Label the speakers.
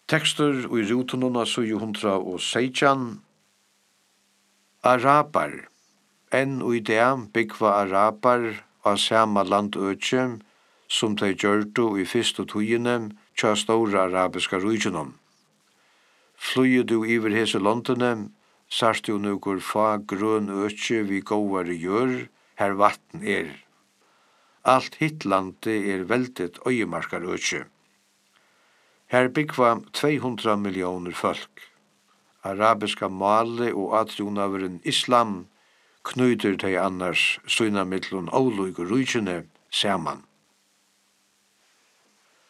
Speaker 1: Tekstur og I rutunum av 716. Arabar. Enn og I det byggva arabar av sama landøkje som de gjørte I fyrste togene tja stora arabiska rujunum. Flyger du iver hese landene, sart du nukur fa grøn økje vi gåare gjør, her vatten Alt hitt lande veldigt øyemarkar økje. Her byggva 200 millioner folk. Arabiska male og atrionaveren islam knyter de annars søgna mittlun óløygu rujene saman.